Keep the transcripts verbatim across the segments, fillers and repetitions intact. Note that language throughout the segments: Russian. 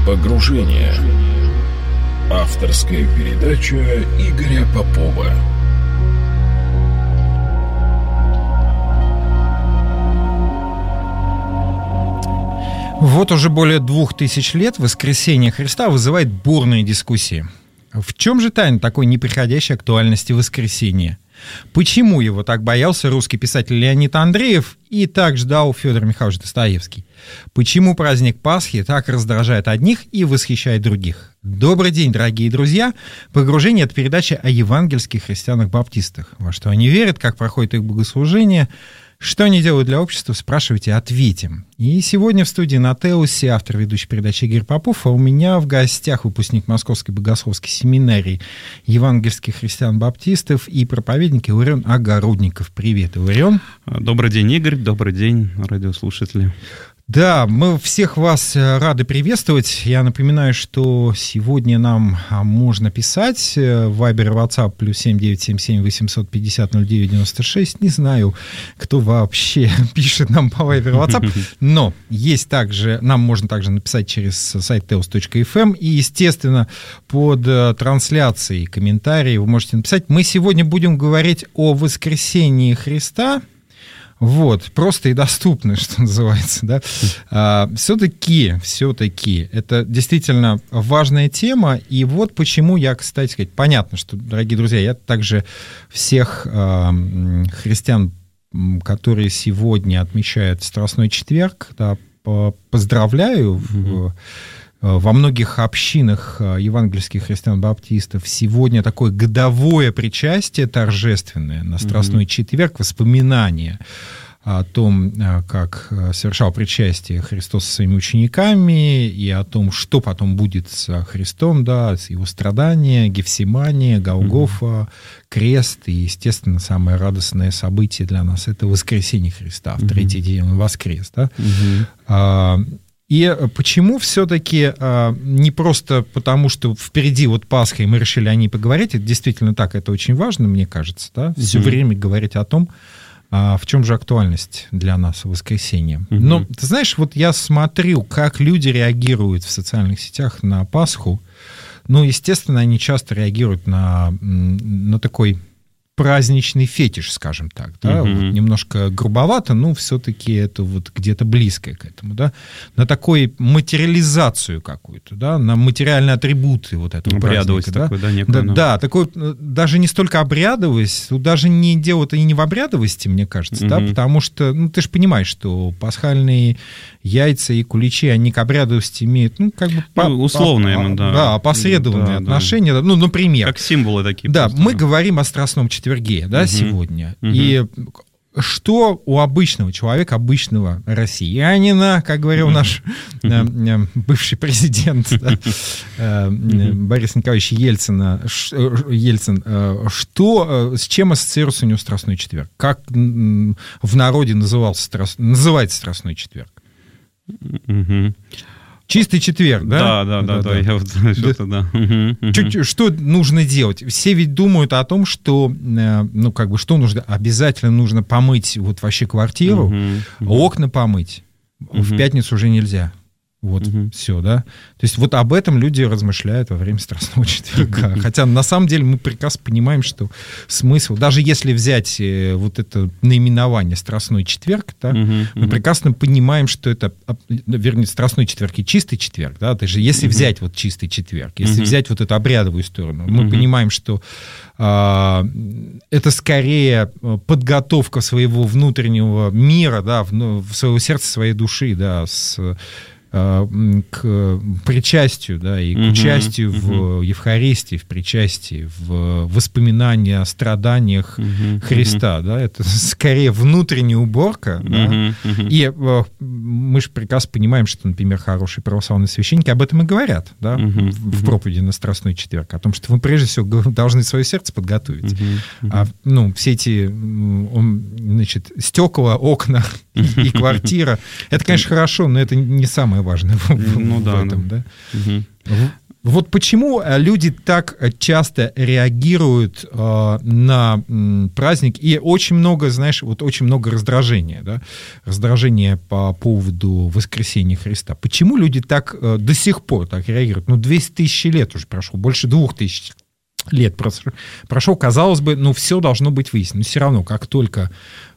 Погружение. Авторская передача Игоря Попова. Вот уже более двух тысяч лет воскресение Христа вызывает бурные дискуссии. В чем же тайна такой неприходящей актуальности воскресения? Почему его так боялся русский писатель Леонид Андреев и так ждал Федор Михайлович Достоевский? Почему праздник Пасхи так раздражает одних и восхищает других? Добрый день, дорогие друзья! Погружение — это передача о евангельских христианах-баптистах. Во что они верят, как проходит их богослужение, что они делают для общества, спрашивайте, ответим. И сегодня в студии на Теусе автор ведущей передачи Игорь Попов, а у меня в гостях выпускник Московской богословской семинарии евангельских христиан-баптистов и проповедник Илларион Огородников. Привет, Илларион. Добрый день, Игорь, добрый день, радиослушатели. Да, мы всех вас рады приветствовать. Я напоминаю, что сегодня нам можно писать в Viber и WhatsApp плюс семь девятьсот семьдесят семь восемьсот пятьдесят ноль девять девяносто шесть. Не знаю, кто вообще пишет нам по Viber и WhatsApp, но есть также, нам можно также написать через сайт теос точка эф эм, и, естественно, под трансляцией комментарии вы можете написать. Мы сегодня будем говорить о воскресении Христа. Вот, просто и доступно, что называется, да. А, все-таки, все-таки, это действительно важная тема, и вот почему я, кстати сказать, понятно, что, дорогие друзья, я также всех а, христиан, которые сегодня отмечают Страстной четверг, да, поздравляю. Mm-hmm. Во многих общинах евангельских христиан-баптистов сегодня такое годовое причастие торжественное на Страстной mm-hmm. четверг, воспоминание о том, как совершал причастие Христос со своими учениками, и о том, что потом будет с Христом, да, с его страдания, Гефсимания, Голгофа, mm-hmm. крест, и, естественно, самое радостное событие для нас — это воскресение Христа, в mm-hmm. третий день он воскрес, да. Mm-hmm. И почему все-таки а, не просто потому, что впереди вот Пасха, и мы решили о ней поговорить, это действительно так, это очень важно, мне кажется, да, mm-hmm. все время говорить о том, а, в чем же актуальность для нас воскресения. Mm-hmm. Но, ты знаешь, вот я смотрю, как люди реагируют в социальных сетях на Пасху. Ну, естественно, они часто реагируют на, на такой праздничный фетиш, скажем так, да, mm-hmm. вот немножко грубовато, но все-таки это вот где-то близкое к этому, да, на такую материализацию какую-то, да, на материальные атрибуты вот этого обрядовость праздника, такой, да, да, некую, да, да, такой, даже не столько обрядовость, даже не дело-то и не в обрядовости, мне кажется, mm-hmm. да, потому что, ну, ты же понимаешь, что пасхальные яйца и куличи, они к обрядовости имеют, ну, как бы... Ну, условно по, ему, да. Да, опосредованные да, отношения, да. ну, например. Как символы такие. Да, просто, мы да. говорим о Страстном четверге, да, угу. сегодня. Угу. И что у обычного человека, обычного россиянина, как говорил наш бывший президент Борис Николаевич Ельцин, Ельцин, что, с чем ассоциируется у него Страстной четверг? Как в народе назывался, называется Страстной четверг? Угу. Чистый четверг, да? Да, да, да, да, да. Я вот что-то, да. Угу, что нужно делать? Все ведь думают о том, что, ну, как бы, что нужно? Обязательно нужно помыть вот вообще квартиру, угу, угу. окна помыть. Угу. В пятницу уже нельзя. Вот, угу. все, да. То есть вот об этом люди размышляют во время Страстного четверга. Хотя на самом деле мы прекрасно понимаем, что смысл, даже если взять вот это наименование Страстной четверг, да, угу. мы прекрасно понимаем, что это, вернее, Страстной четверг и Чистый четверг, да, то есть если угу. взять вот Чистый четверг, если угу. взять вот эту обрядовую сторону, мы угу. понимаем, что а, это скорее подготовка своего внутреннего мира, да, в, в своего сердца, своей души, да, с к причастию, да, и к uh-huh, участию uh-huh. в Евхаристии, в причастии, в воспоминании о страданиях uh-huh, Христа, uh-huh. да, это скорее внутренняя уборка, uh-huh, да, uh-huh. и э, мы же прекрасно понимаем, что, например, хорошие православные священники об этом и говорят, да, uh-huh, в, в проповеди на Страстной четверг, о том, что вы прежде всего должны свое сердце подготовить, uh-huh, uh-huh. а, ну, все эти, значит, стекла, окна и квартира, это, конечно, хорошо, но это не самое важное в, ну, в да, этом, да. да? Угу. Вот почему люди так часто реагируют э, на м, праздник, и очень много, знаешь, вот очень много раздражения, да, раздражения по поводу воскресения Христа. Почему люди так э, до сих пор так реагируют? Ну, двести тысяч лет уже прошло, больше двух тысяч лет прошел, прошел, казалось бы, ну, все должно быть выяснено. Но все равно, как только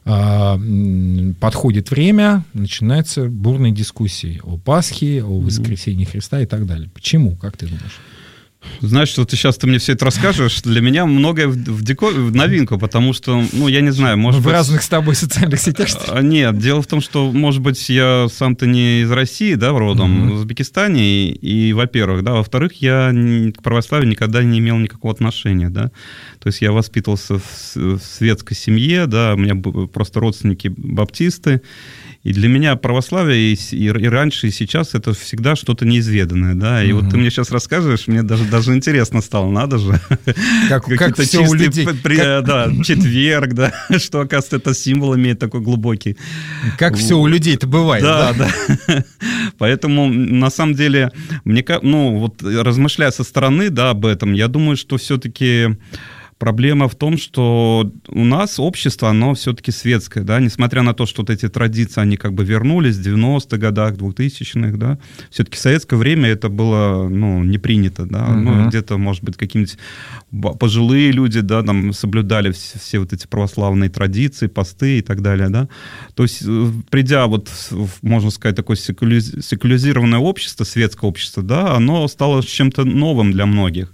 э, подходит время, начинаются бурные дискуссии о Пасхе, о воскресении Христа и так далее. Почему, как ты думаешь? Знаешь, что ты сейчас ты мне все это расскажешь, для меня многое в, в, дико, в новинку, потому что, ну, я не знаю, может в быть... В разных с тобой социальных сетях, что ли? Нет, дело в том, что, может быть, я сам-то не из России, да, родом, mm-hmm. в Узбекистане, и, и, во-первых, да, во-вторых, я к православию никогда не имел никакого отношения, да, то есть я воспитывался в, в светской семье, да, у меня просто родственники баптисты, и для меня православие и, и, и раньше, и сейчас это всегда что-то неизведанное, да, и mm-hmm. вот ты мне сейчас расскажешь, мне даже, даже интересно стало, надо же. Как, как все у людей. При, как... Да, четверг, да, что, оказывается, это символ имеет такой глубокий. Как все у людей-то бывает. Да, да. да. Поэтому, на самом деле, мне, ну, вот размышляя со стороны, да, об этом, я думаю, что все-таки... Проблема в том, что у нас общество, оно все-таки светское, да, несмотря на то, что вот эти традиции, они как бы вернулись в девяностых годах, двухтысячных, да, все-таки в советское время это было, ну, не принято, да, uh-huh. ну, где-то, может быть, какие-нибудь пожилые люди, да, там, соблюдали все, все вот эти православные традиции, посты и так далее, да, то есть, придя вот, в, можно сказать, такое секуляризированное общество, светское общество, да, оно стало чем-то новым для многих.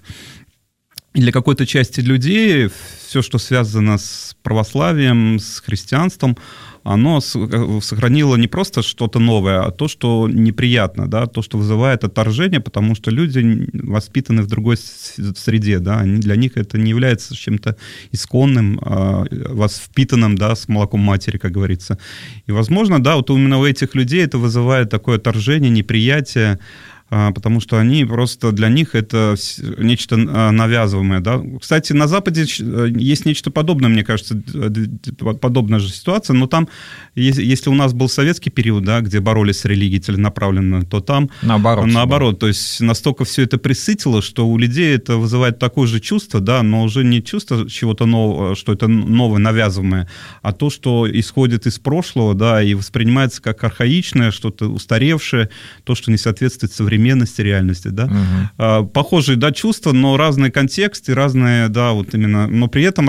И для какой-то части людей все, что связано с православием, с христианством, оно сохранило не просто что-то новое, а то, что неприятно, да, то, что вызывает отторжение, потому что люди воспитаны в другой среде, да, для них это не является чем-то исконным, воспитанным, да, с молоком матери, как говорится. И, возможно, да, вот именно у этих людей это вызывает такое отторжение, неприятие, потому что они просто, для них это нечто навязываемое, да. Кстати, на Западе есть нечто подобное, мне кажется, подобная же ситуация, но там, если у нас был советский период, да, где боролись с религией целенаправленно, то там наоборот, наоборот, то есть настолько все это присытило, что у людей это вызывает такое же чувство, да, но уже не чувство чего-то нового, что это новое, навязываемое, а то, что исходит из прошлого, да, и воспринимается как архаичное, что-то устаревшее, то, что не соответствует современности, современности, реальности, да. Uh-huh. Похожие, да, чувства, но разные контексты, разные, да, вот именно, но при этом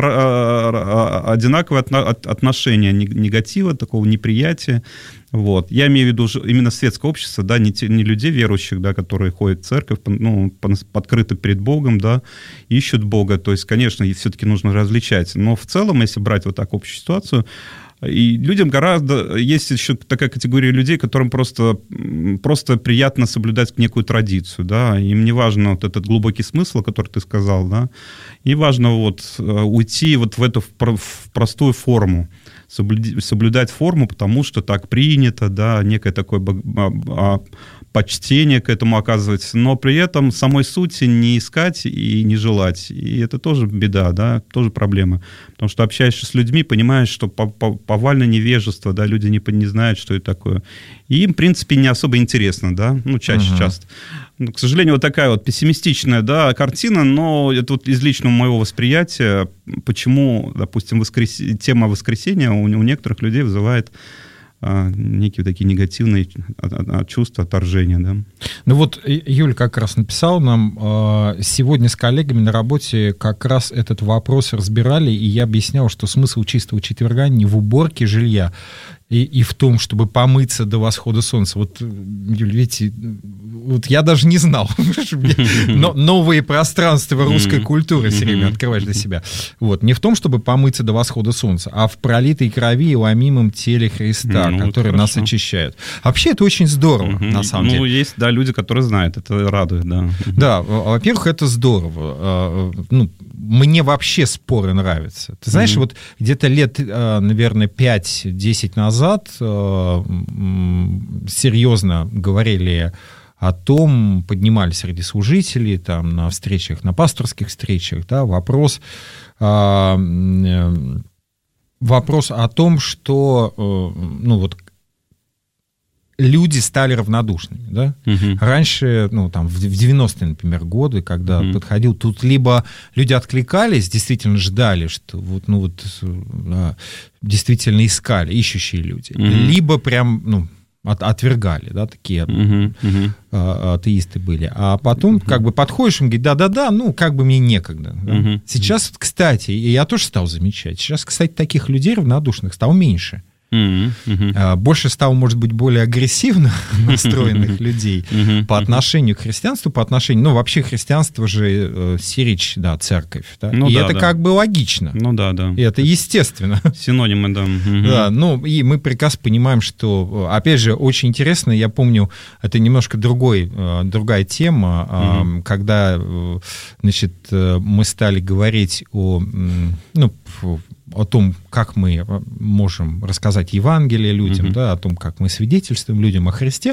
одинаковые отношения негатива, такого неприятия. Вот. Я имею в виду именно светское общество, да, не, те, не людей верующих, да, которые ходят в церковь, ну, открыты перед Богом, да, ищут Бога. То есть, конечно, все-таки нужно различать. Но в целом, если брать вот так общую ситуацию, и людям гораздо... Есть еще такая категория людей, которым просто, просто приятно соблюдать некую традицию, да, им не важно вот этот глубокий смысл, который ты сказал, да, и важно вот уйти вот в эту в простую форму, соблюдать форму, потому что так принято, да, некое такое почтение к этому оказывается, но при этом самой сути не искать и не желать. И это тоже беда, да, тоже проблема. Потому что общаешься с людьми, понимаешь, что повальное невежество, да, люди не, не знают, что это такое. И им, в принципе, не особо интересно, да, ну, чаще, uh-huh. часто. Ну, к сожалению, вот такая вот пессимистичная, да, картина, но это вот из личного моего восприятия, почему, допустим, воскрес... тема воскресения у, у некоторых людей вызывает а, некие такие негативные чувства, отторжения, да. Ну вот Юль как раз написал нам, сегодня с коллегами на работе как раз этот вопрос разбирали, и я объяснял, что смысл чистого четверга не в уборке жилья, И, и в том, чтобы помыться до восхода солнца. Вот, Юль, видите, вот я даже не знал. Но новые пространства русской культуры все время открываешь для себя. Вот. Не в том, чтобы помыться до восхода солнца, а в пролитой крови и ломимом теле Христа, ну, которые вот нас очищают. Вообще это очень здорово, угу. на самом ну, деле. Ну, есть, да, люди, которые знают, это радует, да. Да, во-первых, это здорово. Ну, мне вообще споры нравятся. Ты знаешь, угу. вот где-то лет, наверное, пять-десять назад назад э, серьезно говорили о том, поднимали среди служителей там, на встречах, на пасторских встречах, да, вопрос, э, э, вопрос о том, что э, ну, вот, люди стали равнодушными, да? Угу. Раньше, ну, там, в девяностые, например, годы, когда угу. подходил, тут либо люди откликались, действительно ждали, что вот, ну, вот, да, действительно искали, ищущие люди, угу. либо прям, ну, от, отвергали, да, такие угу. а, атеисты были. А потом, угу. как бы, подходишь, он говорит, да-да-да, ну, как бы мне некогда. Да? Угу. Сейчас, кстати, и я тоже стал замечать, сейчас, кстати, таких людей равнодушных стало меньше. Mm-hmm. Mm-hmm. Больше стало, может быть, более агрессивно настроенных людей mm-hmm. по отношению к христианству, по отношению, ну, вообще христианство же э, сирич, да, церковь, да? Ну, и да, это да. как бы логично. Ну да, да. И это естественно. Синонимы, да. Mm-hmm. Да, ну, и мы прекрасно понимаем, что, опять же, очень интересно, я помню, это немножко другой, другая тема, mm-hmm. когда, значит, мы стали говорить о, ну, о том, как мы можем рассказать Евангелие людям, mm-hmm. да, о том, как мы свидетельствуем людям о Христе.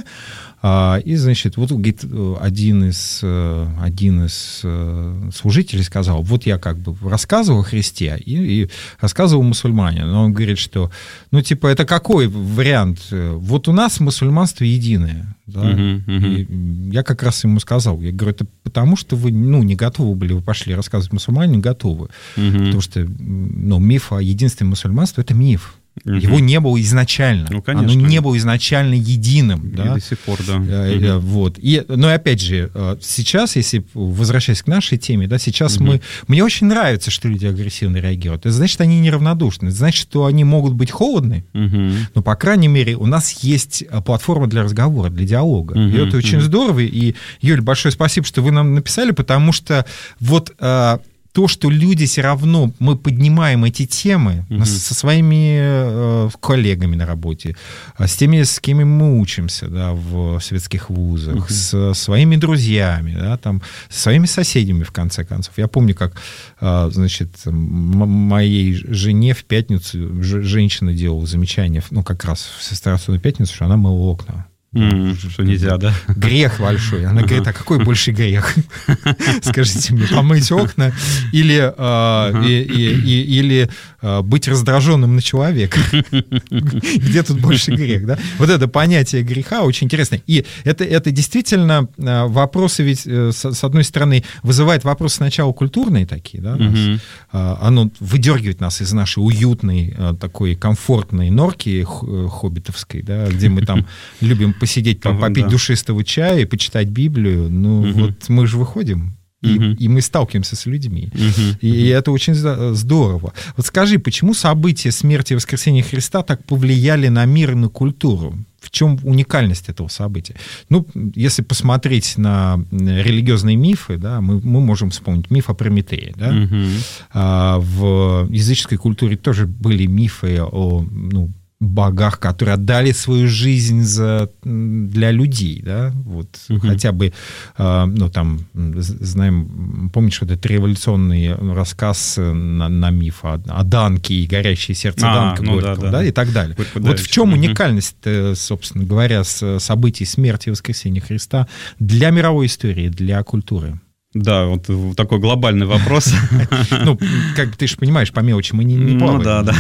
И, значит, вот, говорит, один из, один из служителей сказал, вот я как бы рассказывал о Христе и, и рассказывал мусульманину. Но он говорит, что, ну, типа, это какой вариант? Вот у нас мусульманство единое. Да? Uh-huh, uh-huh. И я как раз ему сказал, я говорю, это потому, что вы, ну, не готовы были, вы пошли рассказывать мусульманину, не готовы. Uh-huh. Потому что, ну, миф о единстве мусульманства — это миф. Uh-huh. Его не было изначально. Ну, оно не было изначально единым. И да? до сих пор, да. Uh-huh. Вот. И, но опять же, сейчас, если возвращаясь к нашей теме, да, сейчас uh-huh. мы... Мне очень нравится, что люди агрессивно реагируют. Это значит, они неравнодушны. Это значит, что они могут быть холодны, uh-huh. но, по крайней мере, у нас есть платформа для разговора, для диалога. Uh-huh. И это очень uh-huh. здорово. И, Юль, большое спасибо, что вы нам написали, потому что вот... то, что люди все равно, мы поднимаем эти темы угу. со своими э, коллегами на работе, с теми, с кем мы учимся, да, в светских вузах, угу. с своими друзьями, да, там, со своими соседями, в конце концов. Я помню, как, э, значит, м- моей жене в пятницу ж- женщина делала замечание, ну, как раз в Страстную пятницу, что она мыла окна. Mm, что нельзя, да? Грех большой. Она говорит, а какой больше грех? Скажите мне, помыть окна или, uh-huh. и, и, и, или быть раздраженным на человека? Где тут больше грех? Да? Вот это понятие греха очень интересно. И это, это действительно вопросы, ведь, с, с одной стороны, вызывает вопросы сначала культурные такие, да, нас, uh-huh. оно выдергивает нас из нашей уютной, такой комфортной норки хоббитовской, да, где мы там любим посидеть, там, попить да. душистого чая и почитать Библию, ну, угу. вот мы же выходим, и, угу. и мы сталкиваемся с людьми. Угу. И, и это очень здорово. Вот скажи, почему события смерти и воскресения Христа так повлияли на мир и на культуру? В чем уникальность этого события? Ну, если посмотреть на религиозные мифы, да, мы, мы можем вспомнить миф о Прометее. Да? Угу. А, в языческой культуре тоже были мифы о, ну, богах, которые отдали свою жизнь за, для людей, да, вот, uh-huh. хотя бы, э, ну, там, знаем, помнишь, вот этот революционный рассказ на, на миф о, о Данке и горящее сердце а, Данка ну, Горького, да, да. да, и так далее. Вот в чем uh-huh. уникальность, собственно говоря, событий смерти и воскресения Христа для мировой истории, для культуры? Да, вот такой глобальный вопрос. Ну, как ты же понимаешь, по мелочи мы не, не плаваем. Ну, да, да.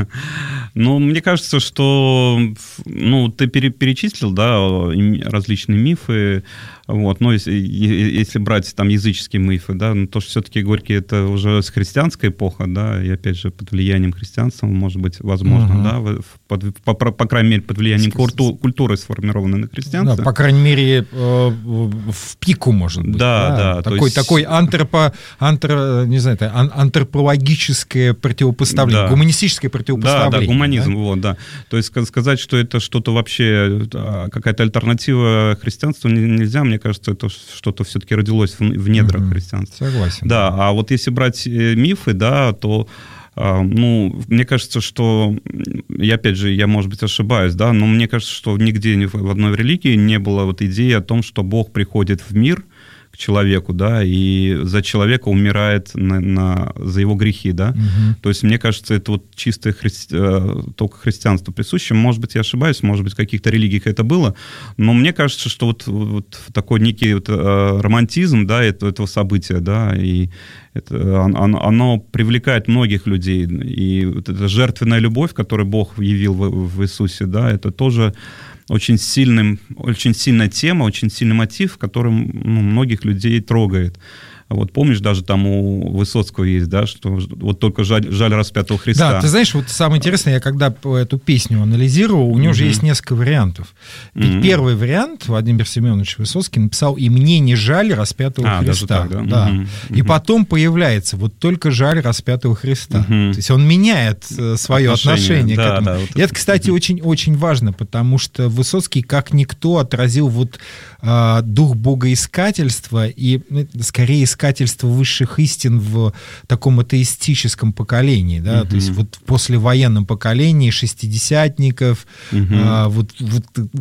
Ну, мне кажется, что, ну, ты перечислил, да, различные мифы, вот, но если, если брать там языческие мифы, да, ну, то, что все-таки Горький — это уже с христианской эпохи, да, и опять же под влиянием христианства, может быть, возможно, uh-huh. да, под, по, по, по крайней мере, под влиянием культу, культуры, сформированной на христианстве. Да, по крайней мере, э, в пику, может быть. Да, да. да такой, есть... такой антропо, антро, не знаю, это, ан, антропологическое противопоставление, да. гуманистическое противопоставление. Да, да, гуманизм, да? Вот, да. То есть сказать, что это что-то вообще, какая-то альтернатива христианству нельзя, мне кажется, это что-то все-таки родилось в, в недрах mm-hmm. христианства. Согласен. Да, а вот если брать мифы, да, то, ну, мне кажется, что, и опять же, я, может быть, ошибаюсь, да, но мне кажется, что нигде в одной религии не было вот идеи о том, что Бог приходит в мир к человеку, да, и за человека умирает на, на, за его грехи, да. Угу. То есть, мне кажется, это вот чистое христи... только христианство присуще. Может быть, я ошибаюсь, может быть, в каких-то религиях это было, но мне кажется, что вот, вот такой некий вот, романтизм, да, этого, этого события, да, и это, оно, оно привлекает многих людей, и вот эта жертвенная любовь, которую Бог явил в, в Иисусе, да, это тоже очень сильным, очень сильная тема, очень сильный мотив, который, ну, многих людей трогает. Вот помнишь, даже там у Высоцкого есть, да, что вот только жаль, жаль распятого Христа. Да, ты знаешь, вот самое интересное, я когда эту песню анализировал, у него mm-hmm. же есть несколько вариантов. Ведь mm-hmm. первый вариант Владимир Семенович Высоцкий написал «И мне не жаль распятого а, Христа». Так, да? Да. Mm-hmm. И потом появляется «Вот только жаль распятого Христа». Mm-hmm. То есть он меняет свое отношение, отношение да, к этому. Да, вот и это, кстати, очень-очень mm-hmm. важно, потому что Высоцкий как никто отразил вот э, дух богоискательства и, ну, скорее, искательство высших истин в таком атеистическом поколении, да, uh-huh. то есть вот в послевоенном поколении шестидесятников, uh-huh. а, вот, вот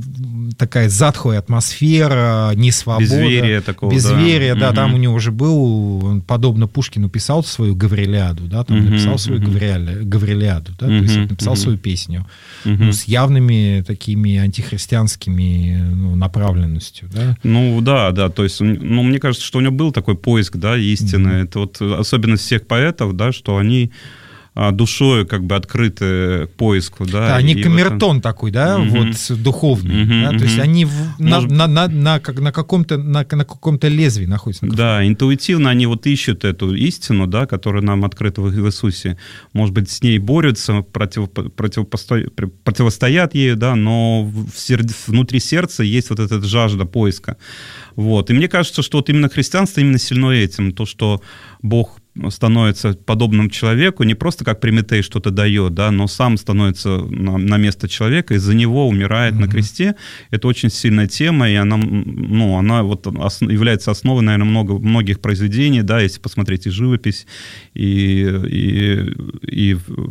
такая затхлая атмосфера, несвобода. Безверие такого, Безверие, да, да, uh-huh. там у него уже был, он, подобно Пушкину, писал свою Гаврилиаду, да, там uh-huh. написал свою uh-huh. Гаврили, Гаврилиаду, да, uh-huh. то есть написал uh-huh. свою песню, uh-huh. ну, с явными такими антихристианскими, ну, направленностью, да. Ну, да, да, то есть, ну, мне кажется, что у него был такой поиск, да, истины. Mm-hmm. Это вот особенность всех поэтов, да, что они а, душой как бы открыты к поиску, да. Да, они камертон этом... такой, да, mm-hmm. вот духовный, mm-hmm. да, то есть они в, Может... на, на, на, на, на, каком-то, на, на каком-то лезвии находятся. На да, интуитивно они вот ищут эту истину, да, которая нам открыта в Иисусе. Может быть, с ней борются, против, противопосто... противостоят ей, да, но в сер... внутри сердца есть вот эта жажда поиска. Вот. И мне кажется, что вот именно христианство именно сильно этим, то, что Бог становится подобным человеку, не просто как Прометей что-то дает, да, но сам становится на, на место человека, и за него умирает mm-hmm. на кресте. Это очень сильная тема, и она, ну, она вот основ, является основой, наверное, много, многих произведений, да, если посмотреть и живопись, и, и, и,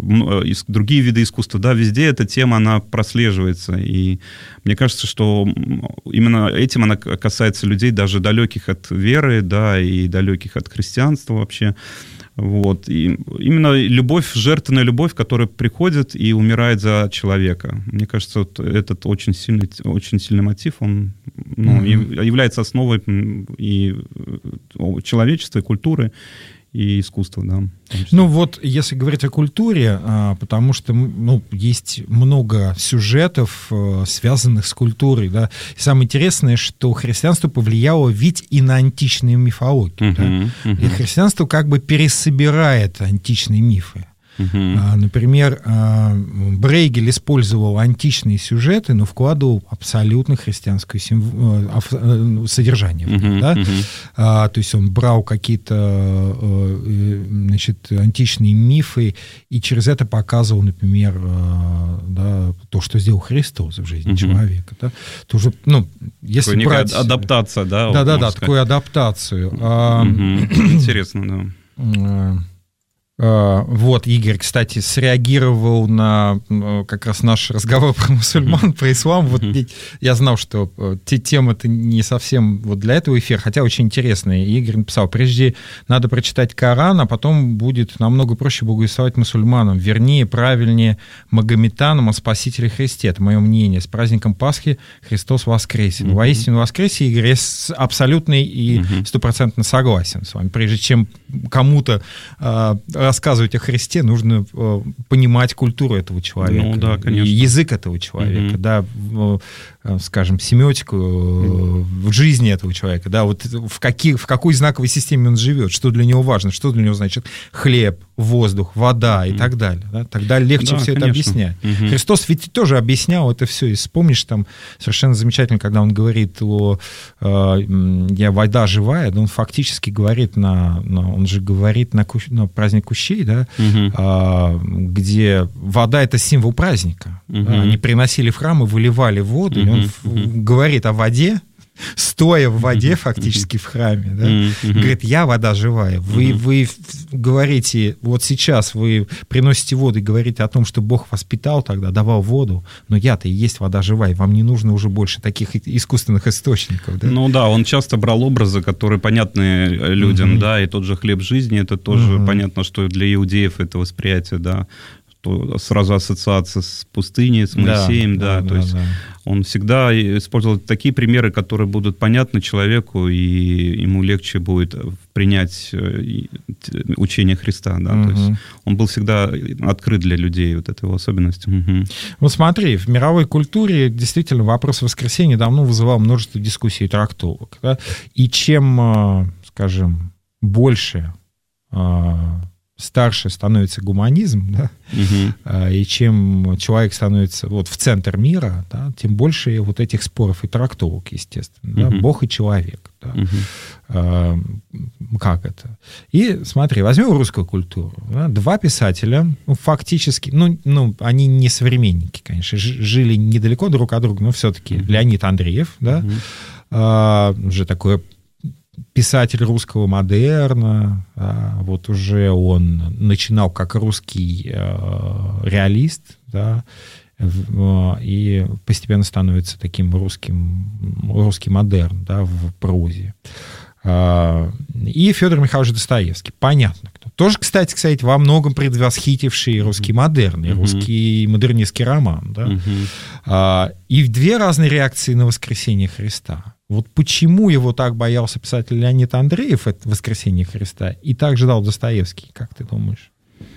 и другие виды искусства, да, везде эта тема, она прослеживается, и мне кажется, что именно этим она касается людей, даже далеких от веры, да, и далеких от христианства вообще. Вот. И именно любовь, жертвенная любовь, которая приходит и умирает за человека. Мне кажется, вот этот очень сильный, очень сильный мотив, он, ну, mm-hmm. является основой и человечества, и культуры, и искусства, да. Ну вот, если говорить о культуре, потому что, ну, есть много сюжетов, связанных с культурой, да. И самое интересное, что христианство повлияло ведь и на античную мифологию, uh-huh, да. Uh-huh. И христианство как бы пересобирает античные мифы. Uh-huh. Например, Брейгель использовал античные сюжеты, но вкладывал абсолютно христианское содержание. Uh-huh. Да? Uh-huh. То есть он брал какие-то, значит, античные мифы и через это показывал, например, да, то, что сделал Христос в жизни uh-huh. человека. Да? Тоже, ну, если такой брать... адаптация, да? Да-да-да, такую адаптацию. Uh-huh. Интересно, да. Вот, Игорь, кстати, среагировал на как раз наш разговор про мусульман, про ислам. Вот я знал, что тема-то не совсем вот для этого эфира, хотя очень интересная. Игорь написал: прежде надо прочитать Коран, а потом будет намного проще богословить мусульманам. Вернее, правильнее магометанам о Спасителе Христе. Это мое мнение. С праздником Пасхи Христос воскресен. Mm-hmm. Воистину воскресе, Игорь, я абсолютно и стопроцентно согласен с вами. Прежде чем кому-то рассказывать о Христе, нужно э, понимать культуру этого человека, ну, да, конечно. И язык этого человека, mm-hmm. да, э, скажем, семиотику э, в жизни этого человека, да, вот в, каких, в какой знаковой системе он живет, что для него важно, что для него значит хлеб, воздух, вода и mm-hmm. так далее. Да? Тогда легче да, все конечно. Это объяснять. Mm-hmm. Христос ведь тоже объяснял это все. И вспомнишь, там совершенно замечательно, когда он говорит о э, «я вода живая», да, он фактически говорит на, на он же говорит на, на праздник Кущей, да, uh-huh. а, где вода — это символ праздника. Uh-huh. Они приносили в храм и выливали воду, uh-huh. и он uh-huh. говорит о воде, стоя в воде фактически в храме, да, uh-huh. говорит: я вода живая. Вы, uh-huh. вы говорите, вот сейчас вы приносите воду и говорите о том, что Бог воспитал тогда, давал воду, но я-то и есть вода живая, вам не нужно уже больше таких искусственных источников. Да? Ну да, он часто брал образы, которые понятны людям, uh-huh. да, и тот же хлеб жизни, это тоже uh-huh. понятно, что для иудеев это восприятие, да, что сразу ассоциация с пустыней, с Моисеем, да, да, да то да, есть да. он всегда использовал такие примеры, которые будут понятны человеку, и ему легче будет принять учение Христа, да, угу. то есть он был всегда открыт для людей, вот эта его особенность. Угу. Вот смотри, в мировой культуре действительно вопрос воскресения давно вызывал множество дискуссий и трактовок, да? И чем, скажем, больше старше становится гуманизм, да, угу. и чем человек становится вот в центр мира, да, тем больше вот этих споров и трактовок, естественно. Угу. Да, Бог и человек. Да. Угу. А, как это? И смотри, возьмем русскую культуру. Да, два писателя, ну, фактически, ну, ну, они не современники, конечно, жили недалеко друг от друга, но все-таки угу. Леонид Андреев, да, угу. а, уже такой писатель русского модерна, да, вот уже он начинал как русский э, реалист, да, в, и постепенно становится таким русским, русский модерн, да, в прозе. Э, и Федор Михайлович Достоевский, понятно кто. Тоже, кстати, кстати, во многом предвосхитивший русский модерн и mm-hmm. русский модернистский роман. Да? Mm-hmm. э, и две разные реакции на воскресение Христа. Вот почему его так боялся писатель Леонид Андреев, это «Воскресение Христа», и так ждал Достоевский, как ты думаешь?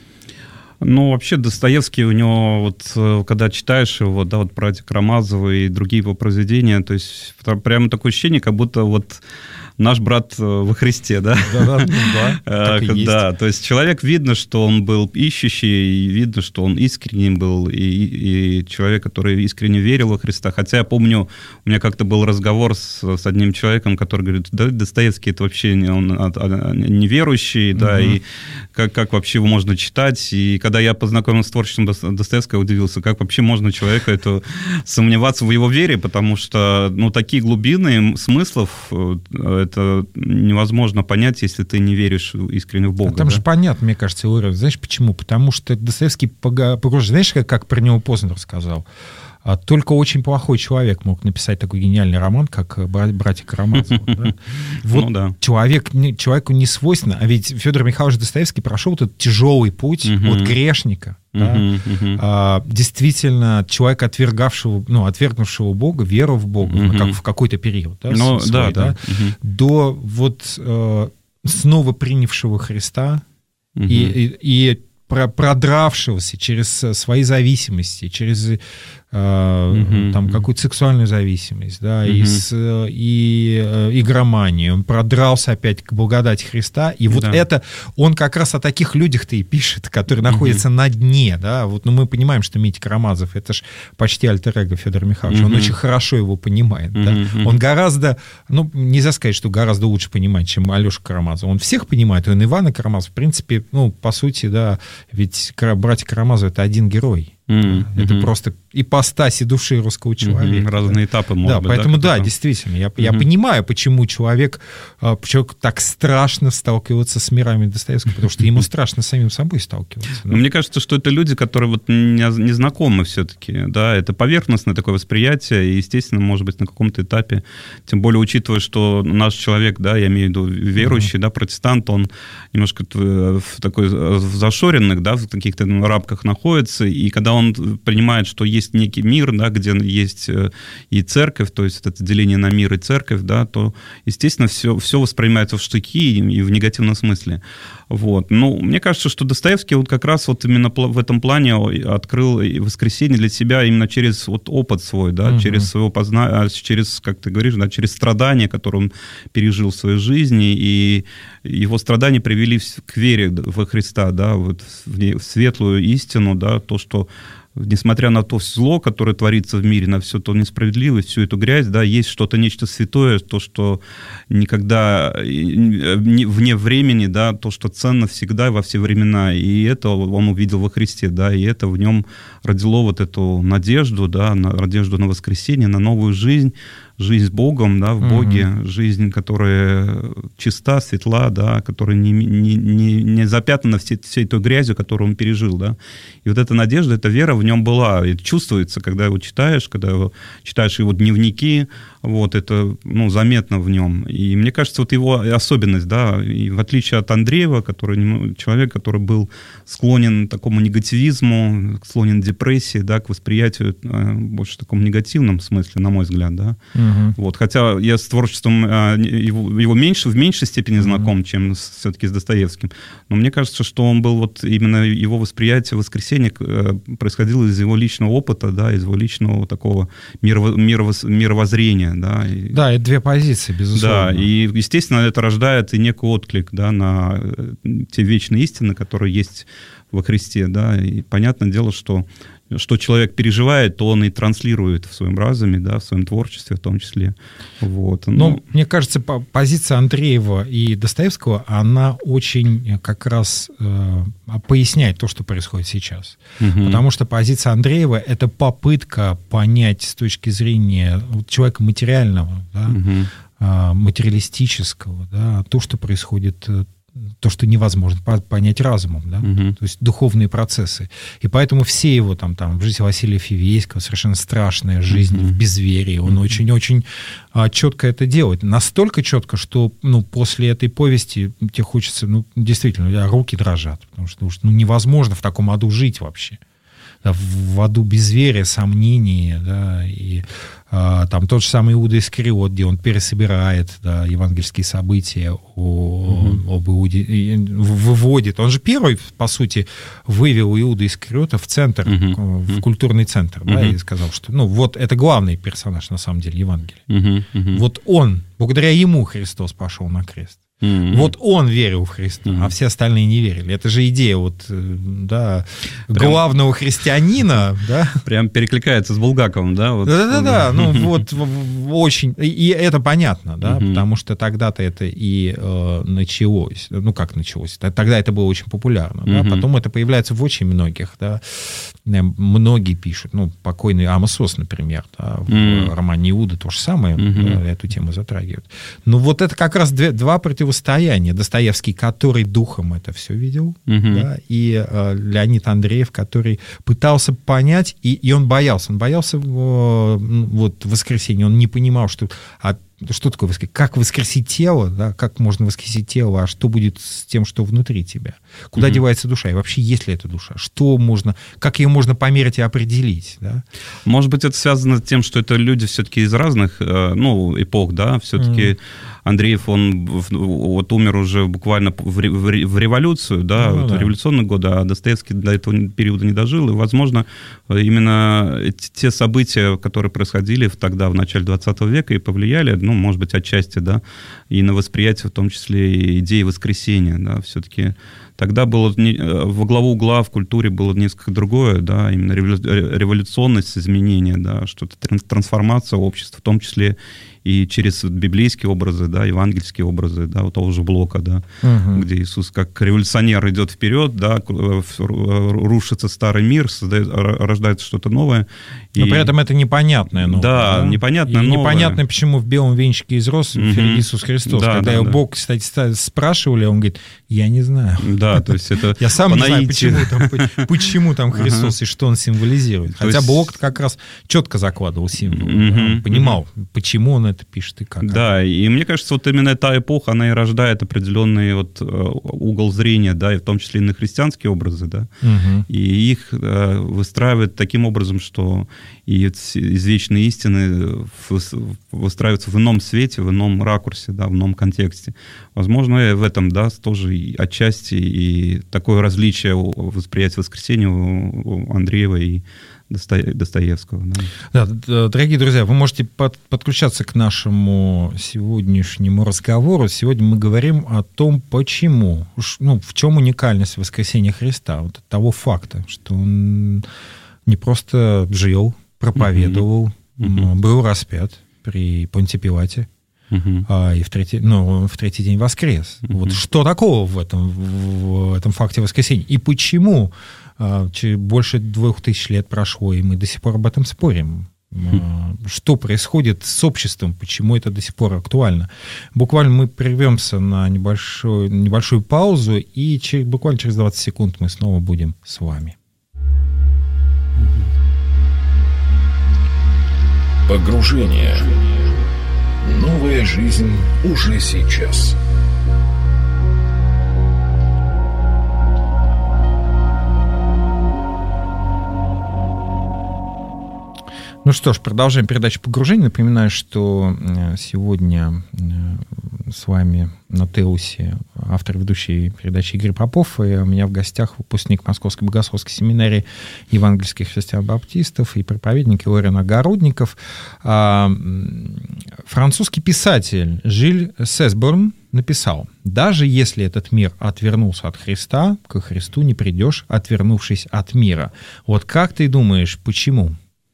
Ну, вообще, Достоевский, у него, вот, когда читаешь его, да, вот «Братья Карамазовы» и другие его произведения, то есть прямо такое ощущение, как будто вот наш брат во Христе, да? Да, да, так и есть. Да, то есть человек, видно, что он был ищущий, и видно, что он искренним был, и, и человек, который искренне верил во Христа. Хотя я помню, у меня как-то был разговор с, с одним человеком, который говорит, да, Достоевский это вообще не, он, неверующий, угу. да, и как, как вообще его можно читать. И когда я познакомился с творчеством Достоевского, я удивился, как вообще можно человеку это сомневаться в его вере, потому что, ну, такие глубины смыслов это невозможно понять, если ты не веришь искренне в Бога. А там да? же понятно, мне кажется, Ира, знаешь почему? Потому что Достоевский погружен, знаешь, как, как про него Познер сказал, только очень плохой человек мог написать такой гениальный роман, как «Братья Карамазовы». Да? Вот ну, да. человек, человеку не свойственно, а ведь Федор Михайлович Достоевский прошел этот тяжелый путь uh-huh. от грешника, да? uh-huh, uh-huh. А, действительно человека, отвергавшего, ну, отвергнувшего Бога, веру в Бога, uh-huh. как, в какой-то период, да, ну, свой, да, да, да. Uh-huh. до вот э, снова принявшего Христа uh-huh. и, и, и продравшегося через свои зависимости, через э, uh-huh, там, uh-huh. какую-то сексуальную зависимость, да, uh-huh. и, с, и э, игроманию. Он продрался опять к благодати Христа. И вот да. это, он как раз о таких людях-то и пишет, которые uh-huh. находятся на дне. Да? Вот, ну, мы понимаем, что Митя Карамазов — это ж почти альтер-эго Федора Михайловича. Uh-huh. Он очень хорошо его понимает. Uh-huh. Да? Uh-huh. Он гораздо, ну, нельзя сказать, что гораздо лучше понимает, чем Алеша Карамазов. Он всех понимает. Он Ивана Карамазова, в принципе, ну, по сути, да, ведь «Братья Карамазовы» — это один герой. Mm-hmm. Это mm-hmm. просто ипостаси души русского человека. Mm-hmm. Разные да? этапы, может да, быть. Поэтому, да, поэтому, да, действительно, я, mm-hmm. я понимаю, почему человек, человек так страшно сталкивается с мирами Достоевского, потому что ему страшно самим собой сталкиваться. Да? Мне кажется, что это люди, которые вот не, не знакомы все-таки, да, это поверхностное такое восприятие, и, естественно, может быть, на каком-то этапе, тем более учитывая, что наш человек, да, я имею в виду верующий, mm-hmm. да, протестант, он немножко в такой в зашоренных, да, в каких-то рамках находится, и когда он понимает, что есть некий мир, да, где есть и церковь, то есть это деление на мир и церковь, да, то, естественно, все, все воспринимается в штыки и в негативном смысле. Вот. Ну, мне кажется, что Достоевский вот как раз вот именно в этом плане открыл воскресение для себя именно через вот опыт свой, да, uh-huh. через своего познания, через, как ты говоришь, да, через страдания, которые он пережил в своей жизни, и его страдания привели к вере во Христа, да, вот в светлую истину, да, то, что несмотря на то зло, которое творится в мире, на всю эту несправедливость, всю эту грязь, да, есть что-то, нечто святое, то, что никогда вне времени, да, то, что ценно всегда во все времена, и это он увидел во Христе, да, и это в нем родило вот эту надежду, да, надежду на воскресение, на новую жизнь, жизнь с Богом, да, в Боге, uh-huh. жизнь, которая чиста, светла, да, которая не, не, не, не запятнана всей, всей той грязью, которую он пережил, да. И вот эта надежда, эта вера в нем была. И чувствуется, когда его читаешь, когда его, читаешь его дневники, вот, это, ну, заметно в нем. И мне кажется, вот его особенность, да, и в отличие от Андреева, который, ну, человек, который был склонен к такому негативизму, склонен к депрессии, да, к восприятию э, больше в таком негативном смысле, на мой взгляд, да. Угу. Вот, хотя я с творчеством э, его, его меньше, в меньшей степени знаком, угу. чем с, все-таки с Достоевским. Но мне кажется, что он был, вот именно его восприятие воскресения э, происходило из его личного опыта, да, из его личного такого мирово, мировоз, мировоззрения. Да, и, да, это две позиции, безусловно. Да, и, естественно, это рождает и некий отклик, да, на те вечные истины, которые есть во Христе, да, и понятное дело, что что человек переживает, то он и транслирует в своем разуме, да, в своем творчестве в том числе. Вот. Ну, ну, мне кажется, позиция Андреева и Достоевского, она очень как раз э, поясняет то, что происходит сейчас. Угу. Потому что позиция Андреева — это попытка понять с точки зрения человека материального, да, угу. э, материалистического, да, то, что происходит, то, что невозможно понять разумом, да? Угу. То есть духовные процессы. И поэтому все его там, там жизнь Василия Фивейского, совершенно страшная жизнь угу. в безверии, он очень-очень а, четко это делает. Настолько четко, что, ну, после этой повести тебе хочется, ну, действительно, у тебя руки дрожат, потому что, ну, невозможно в таком аду жить вообще. Да, в аду безверия, сомнений, да, и а, там тот же самый Иуда Искариот, где он пересобирает, да, евангельские события о, угу. об Иуде, и выводит. Он же первый, по сути, вывел Иуда Искариота в центр, угу. в культурный центр, угу. да, и сказал, что, ну, вот это главный персонаж, на самом деле, Евангелия. Угу. Угу. Вот он, благодаря ему Христос пошел на крест. Mm-hmm. Вот он верил в Христа, mm-hmm. а все остальные не верили. Это же идея вот, да, прям, главного христианина. Да? Прям перекликается с Булгаковым, да? Вот. Да-да-да, ну вот очень... И это понятно, да, mm-hmm. потому что тогда-то это и э, началось. Ну, как началось? Тогда это было очень популярно. Mm-hmm. Да? Потом это появляется в очень многих, да. Многие пишут, ну, покойный Амос Оз, например, да, в mm-hmm. романе Иуда то же самое, mm-hmm. да, эту тему затрагивают. Ну, вот это как раз две, два противостояния. Достоевский, который духом это все видел, uh-huh. да, и э, Леонид Андреев, который пытался понять, и, и он боялся. Он боялся э, вот, воскресения, он не понимал, что... А, что такое воскресение? Как воскресить тело, да? Как можно воскресить тело, а что будет с тем, что внутри тебя? Куда mm-hmm. девается душа? И вообще, есть ли эта душа? Что можно, как ее можно померить и определить? Да? Может быть, это связано с тем, что это люди все-таки из разных, ну, эпох, да, все-таки mm-hmm. Андреев, он вот умер уже буквально в революцию, да, ну, вот, да. революционные годы, а Достоевский до этого периода не дожил, и, возможно, именно те события, которые происходили тогда, в начале двадцатого века, и повлияли, ну, может быть, отчасти, да, и на восприятие, в том числе, и идеи воскресения, да, все-таки тогда было не, во главу угла в культуре было несколько другое, да, именно революционность, изменения, да, что-то трансформация общества, в том числе и через библейские образы, да, евангельские образы, да, вот того же Блока, да, угу. где Иисус как революционер идет вперед, да, рушится старый мир, создает, рождается что-то новое. Но и... при этом это непонятное новое. Да, да? непонятное и новое. непонятно, почему в белом венчике изрос угу. Иисус Христос. Да, когда да, его да. Бог, кстати, спрашивали, он говорит, я не знаю. Да, то есть это... Я сам не знаю, почему там, почему там Христос и что он символизирует. Хотя Бог как раз четко закладывал символ, понимал, почему он это пишет и как. Да, и мне кажется, вот именно та эпоха, она и рождает определенный вот угол зрения, да, и в том числе и на христианские образы, да, угу. и их э, выстраивает таким образом, что и извечные истины выстраиваются в ином свете, в ином ракурсе, да, в ином контексте. Возможно, в этом, да, тоже и отчасти и такое различие восприятия воскресения у Андреева и Достоевского. Да. Да, дорогие друзья, вы можете под, подключаться к нашему сегодняшнему разговору. Сегодня мы говорим о том, почему, ну, в чем уникальность воскресения Христа, вот того факта, что он не просто жил, проповедовал, mm-hmm. был распят при Понтии Пилате, uh-huh. а, и в третий, ну, в третий день воскрес. Uh-huh. Вот что такого в этом, в этом факте воскресения? И почему а, больше двух тысяч лет прошло, и мы до сих пор об этом спорим? Uh-huh. Что происходит с обществом? Почему это до сих пор актуально? Буквально мы прервемся на небольшую, небольшую паузу, и через, буквально через двадцать секунд мы снова будем с вами. Uh-huh. Погружение. Новая жизнь уже сейчас. Ну что ж, продолжаем передачу «Погружение». Напоминаю, что сегодня с вами на Теусе автор ведущей передачи Игорь Попов, и у меня в гостях выпускник Московской Богословской семинарии евангельских христиан-баптистов и проповедник Иларион Огородников. Французский писатель Жиль Сесборн написал: «Даже если этот мир отвернулся от Христа, ко Христу не придешь, отвернувшись от мира». Вот как ты думаешь, почему?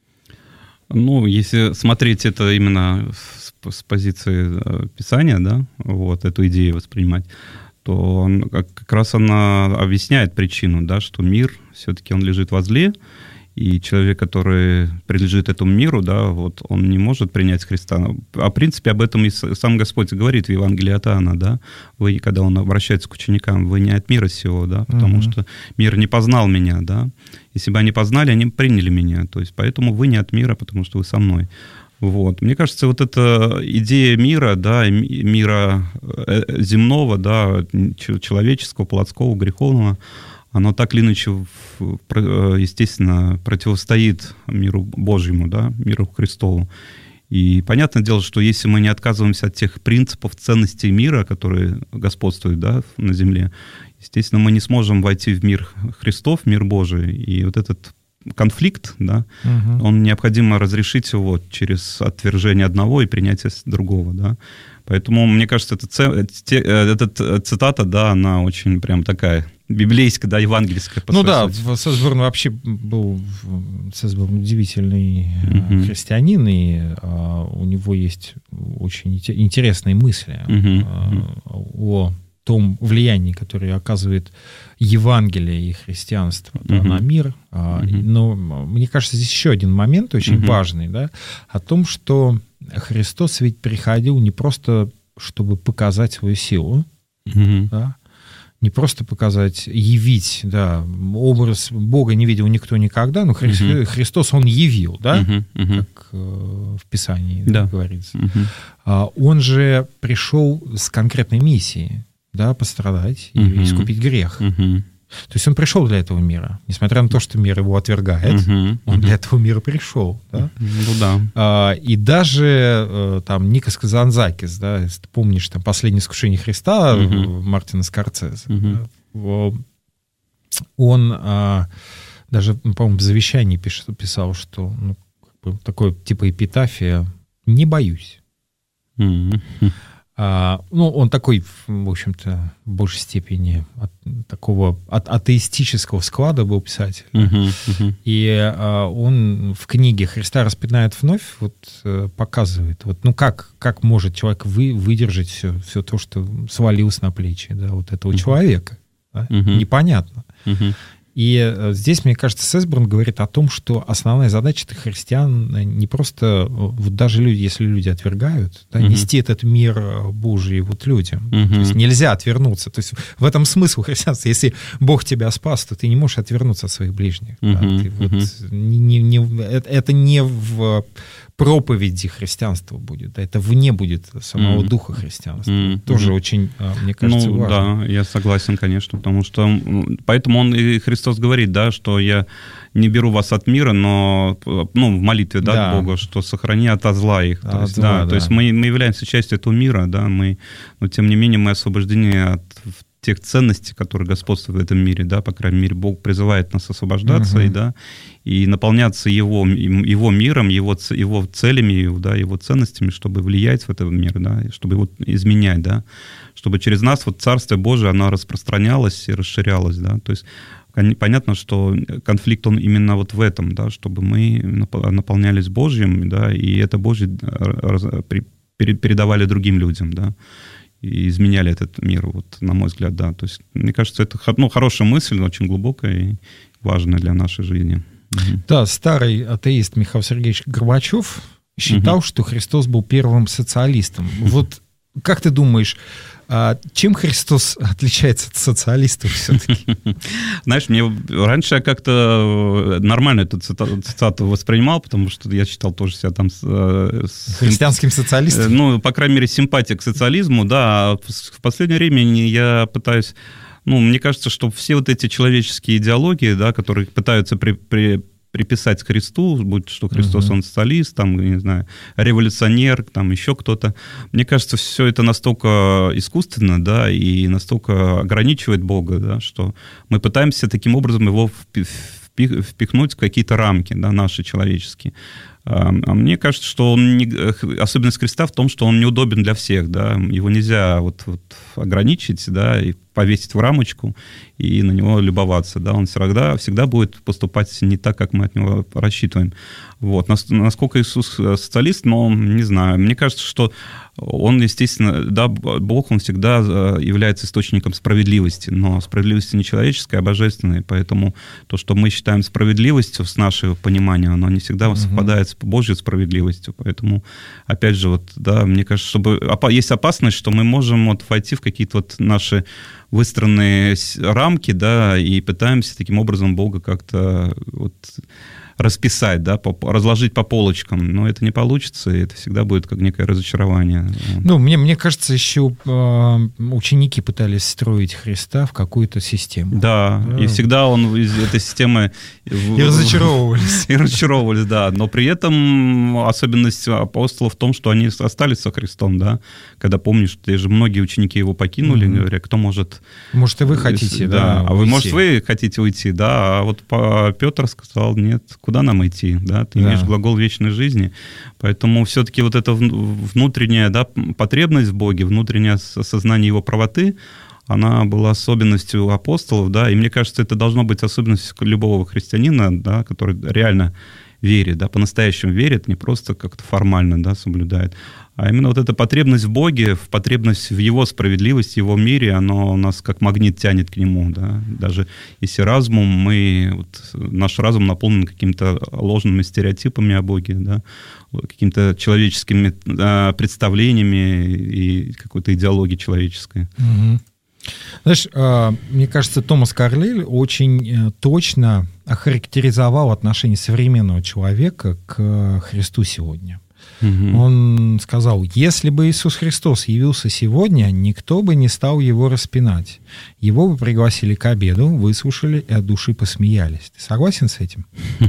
Ну, если смотреть это именно с, с позиции Писания, да, вот, эту идею воспринимать, то он, как, как раз она объясняет причину, да, что мир все-таки он лежит возле, и человек, который принадлежит этому миру, да, вот, он не может принять Христа. А в принципе об этом и сам Господь говорит в Евангелии от Иоанна, да, вы, когда он обращается к ученикам, вы не от мира сего, да, потому mm-hmm. что мир не познал меня, да. Если бы они познали, они приняли меня. То есть поэтому вы не от мира, потому что вы со мной. Вот. Мне кажется, вот эта идея мира, да, мира земного, да, человеческого, плотского, греховного, оно так или иначе, естественно, противостоит миру Божьему, да, миру Христову. И понятное дело, что если мы не отказываемся от тех принципов, ценностей мира, которые господствуют, да, на земле, естественно, мы не сможем войти в мир Христов, в мир Божий. И вот этот конфликт, да, угу. он необходимо разрешить его через отвержение одного и принятие другого, да. Поэтому, мне кажется, эта, эта цитата, да, она очень прям такая библейская, да, евангельская. Ну да, Сесборн вообще был Сесборн удивительный uh-huh. христианин, и а, у него есть очень интересные мысли uh-huh. а, о том влиянии, которое оказывает Евангелие и христианство uh-huh. да, на мир. А, uh-huh. Но мне кажется, здесь еще один момент очень uh-huh. важный, да, о том, что Христос ведь приходил не просто, чтобы показать свою силу, uh-huh. да, не просто показать, явить, да, образ Бога не видел никто никогда, но Хри- uh-huh. Христос, Он явил, да, uh-huh. Uh-huh. как э, в Писании да. говорится. Uh-huh. А, он же пришел с конкретной миссией, да, пострадать uh-huh. и искупить грех. Uh-huh. То есть он пришел для этого мира, несмотря на то, что мир его отвергает, uh-huh. он для этого мира пришел, да. Ну да. А, и даже там Никос Казанзакис, да, если ты помнишь, там «Последнее искушение Христа» uh-huh. Мартина Скорсезе, uh-huh. да, он а, даже, по-моему, в завещании пиш, писал, что ну, как бы, такое типа эпитафия «не боюсь». Uh-huh. А, ну, он такой, в общем-то, в большей степени от, такого от, атеистического склада был писатель. Uh-huh, uh-huh. И а, он в книге «Христа распинает вновь» вот, показывает, вот, ну, как, как может человек вы, выдержать все, все то, что свалилось на плечи, да, вот этого uh-huh. человека. Да? Uh-huh. Непонятно. Uh-huh. И здесь, мне кажется, Сесборн говорит о том, что основная задача христиан не просто, вот даже люди, если люди отвергают, да, uh-huh. нести этот мир Божий вот людям. Uh-huh. То есть нельзя отвернуться. То есть в этом смысл христианства. Если Бог тебя спас, то ты не можешь отвернуться от своих ближних. Uh-huh. Да? Ты, вот, uh-huh. не, не, не, это не в проповеди христианства будет, да, это вне будет самого mm. духа христианства. Mm. Тоже mm. очень, мне кажется, ну, важно. Да, я согласен, конечно, потому что поэтому он и Христос говорит, да, что я не беру вас от мира, но ну, в молитве, да, да. к Богу, что сохрани от зла их. То, есть, зла, да, да. то есть мы, мы являемся частью этого мира, да, мы, но тем не менее мы освобождены от тех ценностей, которые господствуют в этом мире, да, по крайней мере, Бог призывает нас освобождаться, uh-huh. и, да, и наполняться его, его миром, его, его целями, да, его ценностями, чтобы влиять в этот мир, да, чтобы его изменять, да, чтобы через нас вот Царствие Божие, оно распространялось и расширялось, да, то есть понятно, что конфликт, он именно вот в этом, да, чтобы мы наполнялись Божьим, да, и это Божье передавали другим людям, да, и изменяли этот мир, вот, на мой взгляд, да. То есть, мне кажется, это ну, хорошая мысль, очень глубокая и важная для нашей жизни. Угу. Да, старый атеист Михаил Сергеевич Горбачев считал, угу. что Христос был первым социалистом. Вот как ты думаешь, чем Христос отличается от социалистов все-таки? Знаешь, мне раньше я как-то нормально эту цитату воспринимал, потому что я считал тоже себя там... С, христианским социалистом? Ну, по крайней мере, симпатия к социализму, да. А в последнее время я пытаюсь... Ну, мне кажется, что все вот эти человеческие идеологии, да, которые пытаются при, при, приписать Христу, будь что Христос, uh-huh. он социалист, там, не знаю, революционер, там еще кто-то. Мне кажется, все это настолько искусственно, да, и настолько ограничивает Бога, да, что мы пытаемся таким образом его впихнуть в какие-то рамки, да, наши человеческие. А мне кажется, что он не, особенность Христа в том, что он неудобен для всех, да, его нельзя вот, вот ограничить, да, и повесить в рамочку и на него любоваться, да, он всегда, всегда будет поступать не так, как мы от него рассчитываем. Вот. Насколько Иисус социалист, но не знаю. Мне кажется, что он, естественно, да, Бог, он всегда является источником справедливости, но справедливости не человеческой, а божественной, поэтому то, что мы считаем справедливостью с нашего понимания, оно не всегда mm-hmm. совпадает с Божьей справедливостью, поэтому, опять же, вот, да, мне кажется, чтобы есть опасность, что мы можем вот войти в какие-то вот наши выстроенные рамки, да, и пытаемся таким образом Бога как-то вот расписать, да, по, разложить по полочкам, но это не получится, и это всегда будет как некое разочарование. Ну, мне, мне кажется, еще э, ученики пытались строить Христа в какую-то систему. Да, да. И всегда он из этой системы... И разочаровывались. И разочаровывались, да, но при этом особенность апостолов в том, что они остались со Христом, да, когда, помнишь, же многие ученики его покинули, mm-hmm. говоря, кто может... Может, и вы хотите, да, да а вы, может, вы хотите уйти, да, а вот Петр сказал, нет, куда нам идти, да, ты да. имеешь глагол вечной жизни, поэтому все-таки вот эта внутренняя, да, потребность в Боге, внутреннее осознание его правоты, она была особенностью апостолов, да, и мне кажется, это должно быть особенностью любого христианина, да, который реально верит, да, по-настоящему верит, не просто как-то формально, да, соблюдает, а именно вот эта потребность в Боге, в потребность в Его справедливости, в Его мире, оно нас как магнит тянет к Нему, да, даже если разумом мы, вот, наш разум наполнен какими-то ложными стереотипами о Боге, да, какими-то человеческими да, представлениями и какой-то идеологией человеческой. Угу. Знаешь, мне кажется, Томас Карлейль очень точно охарактеризовал отношение современного человека к Христу сегодня. Угу. Он сказал, если бы Иисус Христос явился сегодня, никто бы не стал его распинать. Его бы пригласили к обеду, выслушали и от души посмеялись. Ты согласен с этим?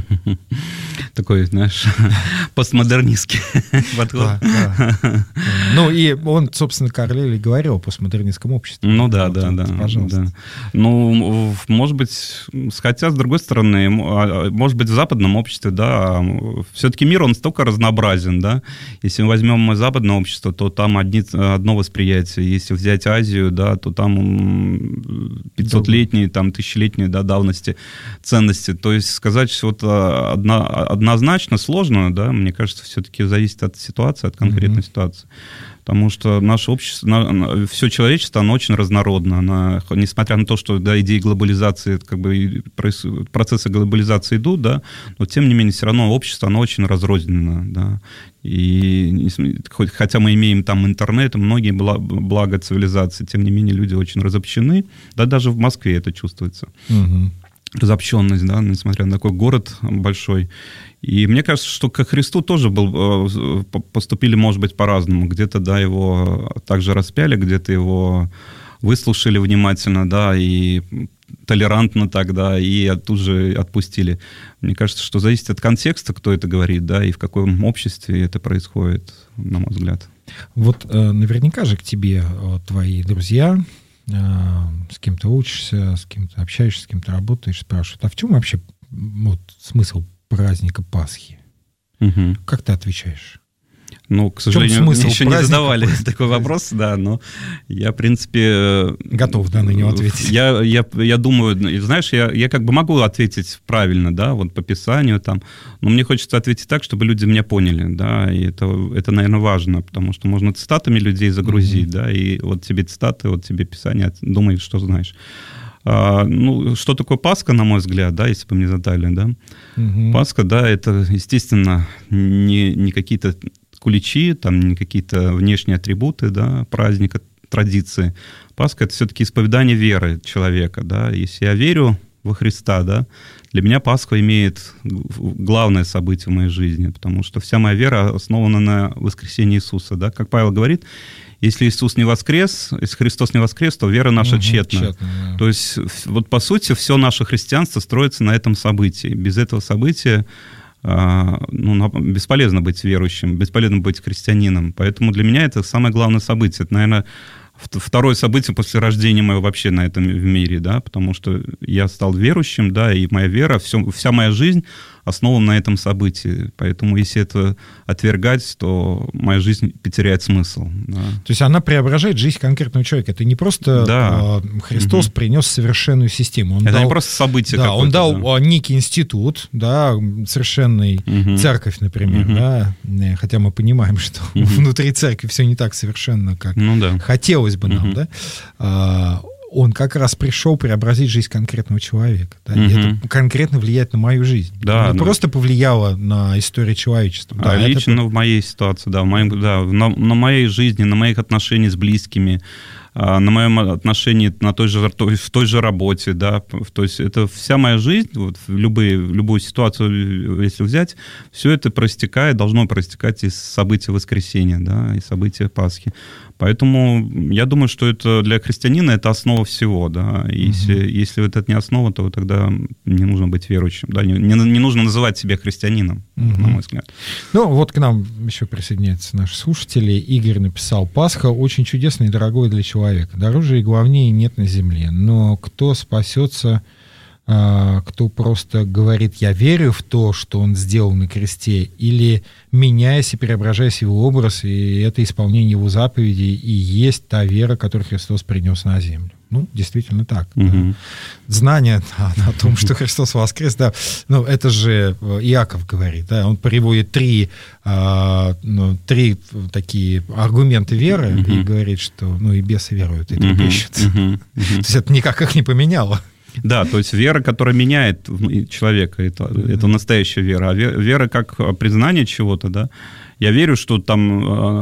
Такой, знаешь, постмодернистский подход. Ну, и он, собственно, Карлейль говорил о постмодернистском обществе. Ну, да, да, да. Пожалуйста. Ну, может быть, хотя, с другой стороны, может быть, в западном обществе, да, все-таки мир, он столько разнообразен, да. Если мы возьмем западное общество, то там одни, одно восприятие. Если взять Азию, да, то там пятисотлетние, там тысячелетние да, давности ценности. То есть сказать вот одно, однозначно сложно, да, мне кажется, все-таки зависит от ситуации, от конкретной mm-hmm. ситуации. Потому что наше общество, все человечество, оно очень разнородно. Оно, несмотря на то, что да, идеи глобализации, как бы процессы глобализации идут, да, но тем не менее все равно общество, оно очень разрозненно, да. И хотя мы имеем там интернет, многие блага цивилизации, тем не менее люди очень разобщены. Да, даже в Москве это чувствуется. Угу. Разобщенность, да, несмотря на такой город большой. И мне кажется, что ко Христу тоже был, поступили, может быть, по-разному. Где-то, да, его также распяли, где-то его выслушали внимательно, да, и толерантно тогда, и тут же отпустили. Мне кажется, что зависит от контекста, кто это говорит, да, и в каком обществе это происходит, на мой взгляд. Вот наверняка же к тебе твои друзья, с кем ты учишься, с кем ты общаешься, с кем ты работаешь, спрашивают, а в чем вообще вот, смысл праздника Пасхи? Угу. Как ты отвечаешь? Ну, к сожалению, мне еще не задавали такой вопрос, да, но я, в принципе... Готов, да, на него ответить. Я, я, я думаю, знаешь, я, я как бы могу ответить правильно, да, вот по Писанию там, но мне хочется ответить так, чтобы люди меня поняли, да, и это, это наверное, важно, потому что можно цитатами людей загрузить, mm-hmm. да, и вот тебе цитаты, вот тебе Писание, думай, что знаешь. А, ну, что такое Пасха, на мой взгляд, да, если бы мне задали, да. Mm-hmm. Пасха, да, это, естественно, не, не какие-то куличи, там не какие-то внешние атрибуты, да, праздника, традиции. Пасха — это все-таки исповедание веры человека, да. Если я верю во Христа, да, для меня Пасха имеет главное событие в моей жизни, потому что вся моя вера основана на воскресении Иисуса, да. Как Павел говорит, если Иисус не воскрес, если Христос не воскрес, то вера наша угу, тщетна. тщетна да. То есть, вот по сути, все наше христианство строится на этом событии. Без этого события ну, бесполезно быть верующим, бесполезно быть христианином. Поэтому для меня это самое главное событие. Это, наверное, второе событие после рождения моего вообще на этом в мире, да, потому что я стал верующим, да, и моя вера, все, вся моя жизнь основана на этом событии. Поэтому если это отвергать, то моя жизнь потеряет смысл. Да. То есть она преображает жизнь конкретного человека. Это не просто да. Христос угу. принес совершенную систему. Он это дал, не просто событие да, он дал да. некий институт, да, совершенный угу. церковь, например, угу. да, хотя мы понимаем, что угу. внутри церкви все не так совершенно, как ну, да. хотелось бы нам, угу. да. Он как раз пришел преобразить жизнь конкретного человека. Да, угу. И это конкретно влияет на мою жизнь. Да, не да. просто повлияло на историю человечества. А да, лично это... в моей ситуации, да, в моем, да на, на моей жизни, на моих отношениях с близкими, на моем отношении на той же, в той же работе, да, то есть это вся моя жизнь, вот, в любые, в любую ситуацию, если взять, все это проистекает, должно проистекать из события воскресения, да, из события Пасхи. Поэтому я думаю, что это для христианина это основа всего, да. Если, mm-hmm. если вот это не основа, то тогда не нужно быть верующим, да, не, не нужно называть себя христианином, mm-hmm. на мой взгляд. Ну, вот к нам еще присоединяются наши слушатели. Игорь написал: «Пасха очень чудесное и дорогое для человека. Дороже и главнее нет на земле. Но кто спасется, кто просто говорит: я верю в то, что он сделал на кресте, или меняясь и преображаясь в его образ, и это исполнение его заповедей и есть та вера, которую Христос принес на землю». Ну, действительно так. Угу. Да. Знание да, о том, что Христос воскрес, да, ну, это же Иаков говорит, да, он приводит три, а, ну, три такие аргумента веры угу. и говорит, что, ну, и бесы веруют, и трепещут. Угу. Угу. То есть это никак их не поменяло. Да, то есть вера, которая меняет человека, это, mm-hmm. это настоящая вера. А вера как признание чего-то, да. Я верю, что там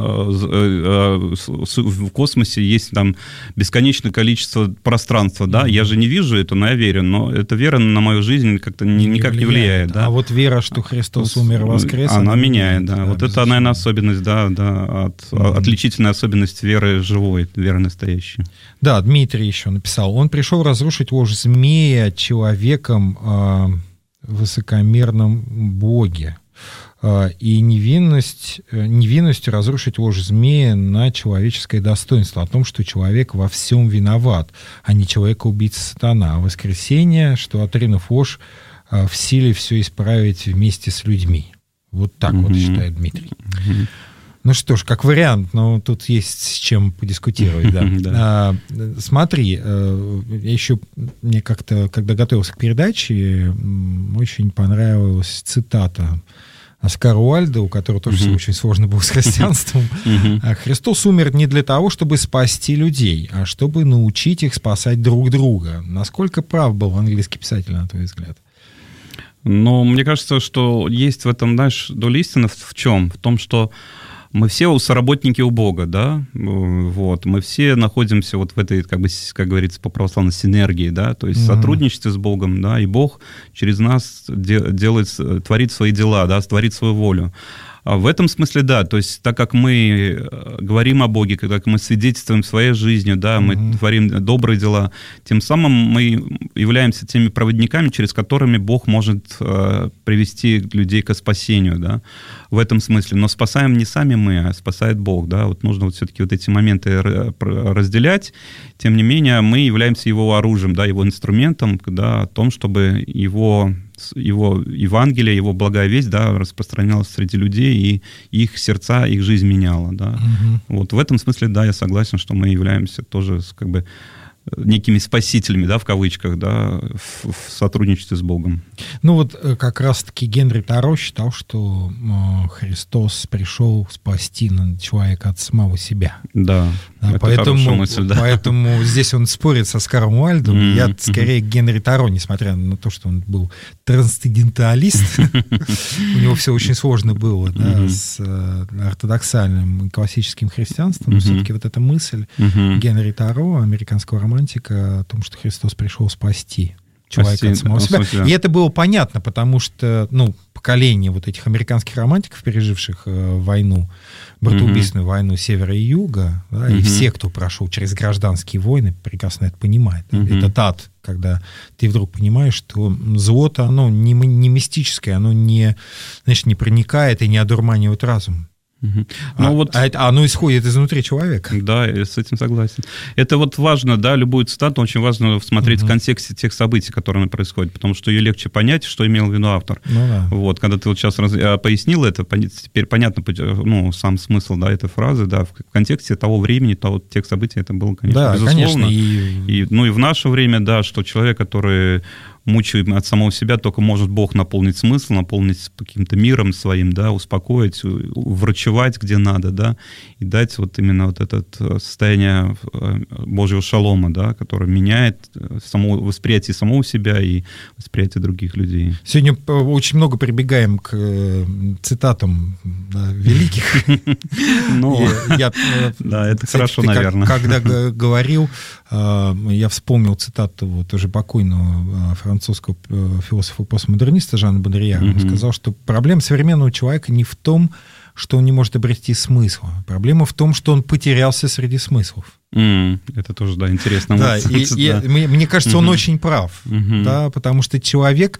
в космосе есть там бесконечное количество пространства, да. Mm-hmm. Я же не вижу это, но я верю. Но эта вера на мою жизнь как-то не, никак влияет, не влияет. Да. А вот вера, что Христос умер и воскрес, она, она меняет, да. да. Вот это, наверное, особенность, да, да, от, mm-hmm. отличительная особенность веры живой, веры настоящей. Да, Дмитрий еще написал: он пришел разрушить ложь змея человеком э, высокомерном Боге. И невинность, невинностью разрушить ложь змея на человеческое достоинство, о том, что человек во всем виноват, а не человека-убийца сатана. А воскресение, что, отринув ложь, в силе все исправить вместе с людьми. Вот так mm-hmm. вот считает Дмитрий. Mm-hmm. Ну что ж, как вариант, но тут есть с чем подискутировать. Да. а, смотри, я еще, мне как-то, когда готовился к передаче, очень понравилась цитата Оскара Уальда, у которого тоже uh-huh. все очень сложно было с христианством. Uh-huh. Христос умер не для того, чтобы спасти людей, а чтобы научить их спасать друг друга. Насколько прав был английский писатель, на твой взгляд? Ну, мне кажется, что есть в этом, знаешь, доля истины в чем? В том, что мы все соработники у Бога, да, вот, мы все находимся вот в этой, как бы, как говорится, по-православной синергии, да, то есть mm-hmm. сотрудничестве с Богом, да, и Бог через нас делает, творит свои дела, да, творит свою волю. А в этом смысле, да, то есть так как мы говорим о Боге, как мы свидетельствуем своей жизнью, да, мы mm-hmm. творим добрые дела, тем самым мы являемся теми проводниками, через которыми Бог может э, привести людей к спасению, да, в этом смысле. Но спасаем не сами мы, а спасает Бог, да, вот нужно вот все-таки вот эти моменты разделять. Тем не менее, мы являемся Его оружием, да, Его инструментом, да, о том, чтобы Его... его Евангелие, его благая весть, да, распространялась среди людей, и их сердца, их жизнь меняла, да. Угу. Вот в этом смысле, да, я согласен, что мы являемся тоже, как бы, некими спасителями, да, в кавычках, да, в, в сотрудничестве с Богом. Ну вот как раз-таки Генри Таро считал, что э, Христос пришел спасти человека от самого себя. Да, да это поэтому, хорошая мысль, да. Поэтому здесь он спорит со Оскаром Уайльдом. Mm-hmm. Я скорее Генри Таро, несмотря на то, что он был трансценденталист, у него все очень сложно было с ортодоксальным классическим христианством, но все-таки вот эта мысль Генри Таро, американского романтика, о том, что Христос пришел спасти человека от самого себя. И это было понятно, потому что, ну, поколение вот этих американских романтиков, переживших э, войну, братоубийственную mm-hmm. войну севера и юга, да, mm-hmm. и все, кто прошел через гражданские войны, прекрасно это понимают. Mm-hmm. Это ад, когда ты вдруг понимаешь, что зло-то, оно не, не мистическое, оно не, значит, не проникает и не одурманивает разум. Uh-huh. А, вот, а это, оно исходит изнутри человека. Да, я с этим согласен. Это вот важно, да, любую цитату очень важно смотреть uh-huh. в контексте тех событий, которые происходят, потому что ее легче понять, что имел в виду автор. Ну, да. Вот, когда ты вот сейчас раз, пояснил это, теперь понятно, ну, сам смысл, да, этой фразы, да, в контексте того времени, того, тех событий это было, конечно, да, безусловно. Конечно, и... И, ну и в наше время, да, что человек, который мучает от самого себя, только может Бог наполнить смысл, наполнить каким-то миром своим, да, успокоить, врачевать где надо, да, и дать вот именно вот это состояние Божьего шалома, да, которое меняет само восприятие самого себя и восприятие других людей. Сегодня очень много прибегаем к цитатам великих. Да, это хорошо, наверное. Когда говорил, я вспомнил цитату тоже покойного французского философа-постмодерниста Жана Бодрияра. Он сказал, что проблема современного человека не в том, что он не может обрести смысла. Проблема в том, что он потерялся среди смыслов. Mm, это тоже, да, интересно. Да, и, и, да. Мне, мне кажется, он mm-hmm. очень прав, mm-hmm. да, потому что человек,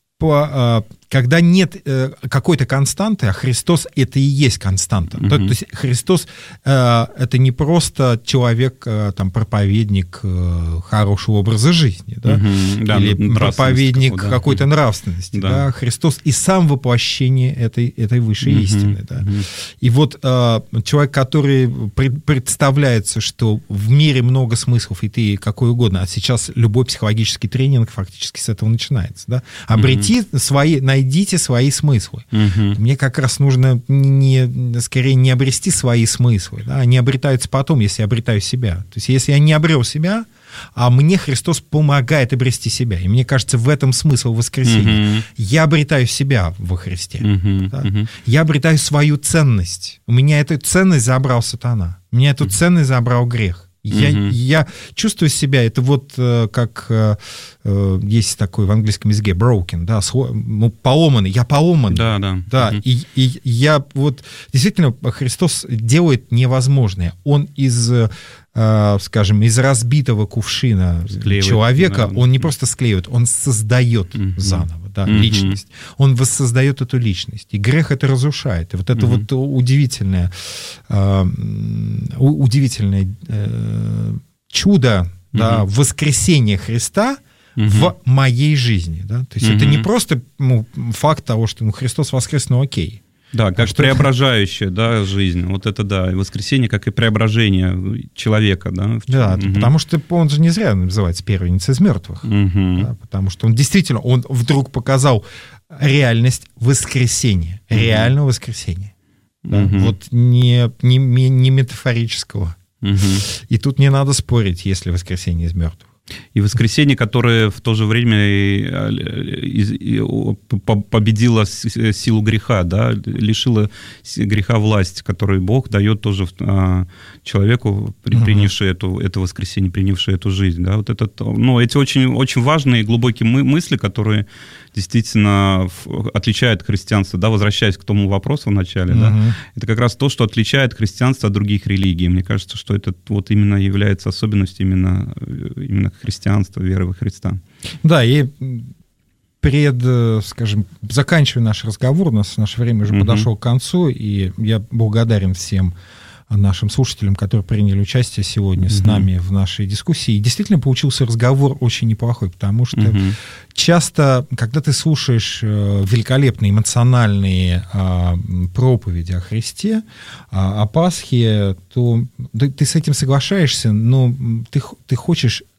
по, когда нет какой-то константы, а Христос — это и есть константа. Mm-hmm. То, то есть Христос — это не просто человек, там, проповедник хорошего образа жизни, да, mm-hmm. да, или проповедник да. какой-то нравственности. Да. Да. Христос и сам воплощение этой, этой высшей mm-hmm. истины. Да. Mm-hmm. И вот человек, который представляется, что в мире много смыслов, и ты какой угодно, а сейчас любой психологический тренинг фактически с этого начинается. Да? Обрети mm-hmm. свои, найдите свои смыслы. Mm-hmm. Мне как раз нужно не, скорее не обрести свои смыслы. Да? Они обретаются потом, если я обретаю себя. То есть если я не обрел себя, а мне Христос помогает обрести себя. И мне кажется, в этом смысл воскресения. Mm-hmm. Я обретаю себя во Христе. Mm-hmm. Да? Mm-hmm. Я обретаю свою ценность. У меня эту ценность забрал сатана. У меня эту mm-hmm. ценность забрал грех. Я, mm-hmm. я чувствую себя, это вот э, как э, э, есть такой в английском языке broken, да, сло, ну, поломанный, я поломан. Да, да. Да, mm-hmm. и, и я вот, действительно, Христос делает невозможное. Он из, э, скажем, из разбитого кувшина склеивает, человека, да. он не просто склеивает, он создает mm-hmm. заново. Да, mm-hmm. личность. Он воссоздает эту личность. И грех это разрушает. И вот это mm-hmm. вот удивительное, э, удивительное э, чудо mm-hmm. да, воскресения Христа mm-hmm. в моей жизни. Да? То есть mm-hmm. это не просто ну, факт того, что ну, Христос воскрес, ну окей. Да, как что... преображающая, да, жизнь. Вот это, да, воскресение, как и преображение человека, да. Да, угу. потому что он же не зря называется первенец из мертвых. Угу. Да, потому что он действительно, он вдруг показал реальность воскресения, угу. реального воскресения. Да, угу. Вот не, не, не метафорического. Угу. И тут не надо спорить, есть ли воскресение из мертвых. И воскресение, которое в то же время победило силу греха, да, лишило греха власть, которую Бог дает тоже человеку, принявшему эту, это воскресение, принявшему эту жизнь. Да, вот это, ну, эти очень, очень важные и глубокие мысли, которые действительно отличают христианство, да, возвращаясь к тому вопросу в начале, uh-huh. да, это как раз то, что отличает христианство от других религий. Мне кажется, что это вот именно является особенностью именно, именно христианства, веры во Христа. Да, и пред, скажем, заканчивая наш разговор, у нас наше время уже uh-huh. подошло к концу, и я благодарен всем нашим слушателям, которые приняли участие сегодня mm-hmm. с нами в нашей дискуссии. И действительно получился разговор очень неплохой, потому что mm-hmm. часто, когда ты слушаешь великолепные эмоциональные а, проповеди о Христе, а, о Пасхе, то ты, ты с этим соглашаешься, но ты, ты хочешь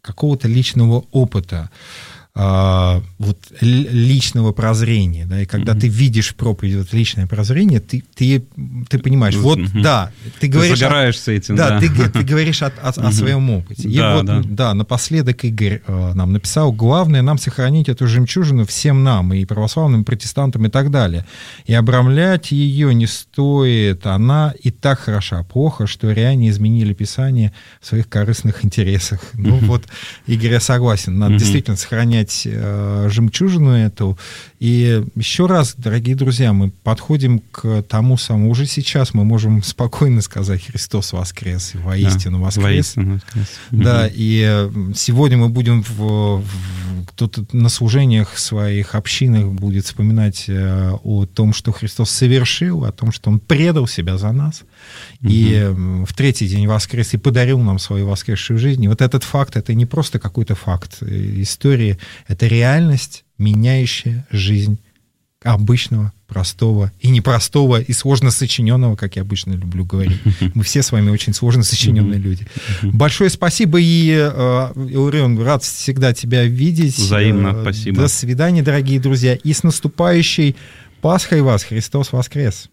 какого-то личного опыта, а, вот личного прозрения, да, и когда mm-hmm. ты видишь в проповеди вот личное прозрение, ты, ты, ты понимаешь, вот, mm-hmm. да, ты говоришь... Ты загораешься о, этим, да. да. Ты, ты говоришь о, о, mm-hmm. о своем опыте. И да, вот, да. да, напоследок Игорь э, нам написал: главное нам сохранить эту жемчужину всем нам, и православным, и протестантам, и так далее. И обрамлять ее не стоит, она и так хороша. Плохо, что ариане изменили Писание в своих корыстных интересах. Ну mm-hmm. вот, Игорь, я согласен, надо mm-hmm. действительно сохранять жемчужину эту. И еще раз, дорогие друзья, мы подходим к тому самому. Уже сейчас мы можем спокойно сказать: Христос воскрес, и воистину да, воскрес. Воистину воскрес. Да, и сегодня мы будем в, в, кто-то на служениях своих общинах будет вспоминать о том, что Христос совершил, о том, что Он предал себя за нас, угу. и в третий день воскрес и подарил нам свою воскресшую жизнь. И вот этот факт, это не просто какой-то факт истории, это реальность, меняющая жизнь обычного, простого и непростого, и сложно сочиненного, как я обычно люблю говорить. Мы все с вами очень сложно сочиненные люди. Большое спасибо, и, Иларион, рад всегда тебя видеть. Взаимно, спасибо. До свидания, дорогие друзья, и с наступающей Пасхой вас! Христос воскрес!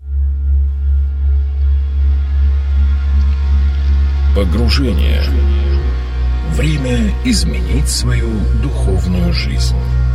Погружение. Время изменить свою духовную жизнь.